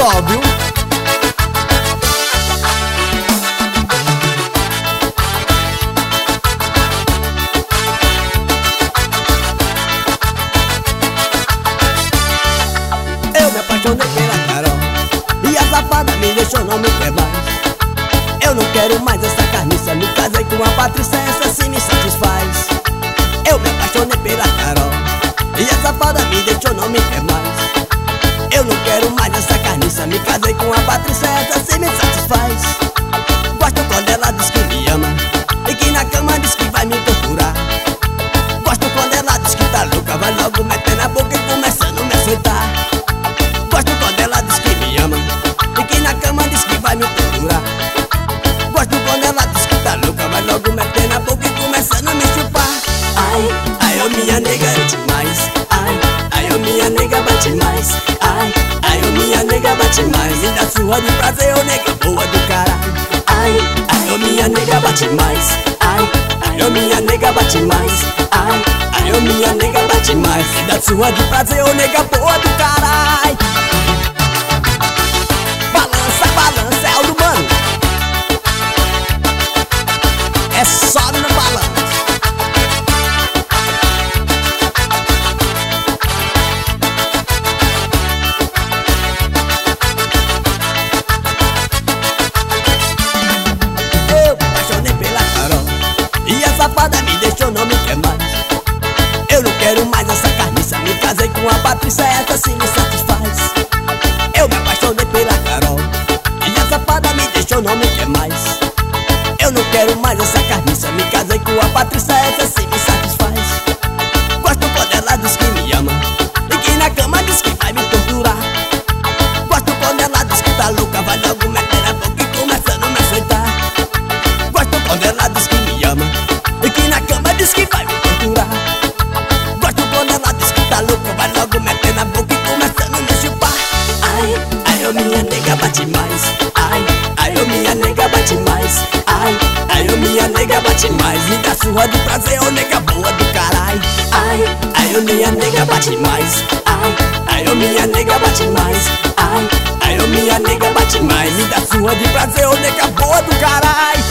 forró, viu? Eu me apaixonei pela Carol e a safada me deixou, não me quer mais. Eu não quero mais essa carniça, me casei com a Patrícia, essa sim me satisfaz. Eu me apaixonei pela Carol e a safada me deixou, não me quer mais. Eu não quero mais essa carniça, me casei com a Patrícia, essa sim me satisfaz. Gosto quando ela diz que me ama e que na cama diz que vai me torturar. Gosto quando ela diz que tá louca, vai logo meter na boca e começando a me açoitar. Gosto quando ela diz que me ama e que na cama diz que vai me torturar. Gosto quando ela diz que tá louca, vai logo meter na boca e começando a me chupar. Ai, ai, ô minha nega é demais. Ai, ai, ô minha nega bate mais. Ai, ai, ô minha nega bate mais. Me dá surra de prazer, ô nega boa do caralho. Ai, ai, ô minha nega bate mais. Ai, ai, ô minha nega bate mais. Ai, ai, ô minha nega bate mais. Me dá surra de prazer, ô nega boa do caralho. Balança, balança, é o mano. É só no balanço. Eu me apaixonei pela Carol e a safada me deixou, não me quer mais. Eu não quero mais essa carniça, me casei com a Patrícia, essa sim me satisfaz. Eu me apaixonei pela Carol e a safada me deixou, não me quer mais. Eu não quero mais essa carniça, me casei com a Patrícia, essa sim me satisfaz. Gosto quando ela diz que me ama e que na cama diz que vai me torturar. Gosto quando ela diz que tá louca, vai logo meter na boca e começando a me açoitar. Gosto quando ela diz que me ama e que na cama diz que vai me torturar. Gosto quando ela diz que tá louca, vai logo meter na boca e começando a me chupar. Ai, ai, ô minha nega bate mais. Ai, ai, ô minha nega bate mais. Ai, ai, ô minha nega bate mais. Me dá surra de prazer, ô nega boa do caralho. Ai, ai, ô minha nega bate mais. Ai, ai, ô minha nega bate mais. Ai, ai, ô minha nega bate mais. Me dá surra de prazer, ô nega boa do caralho.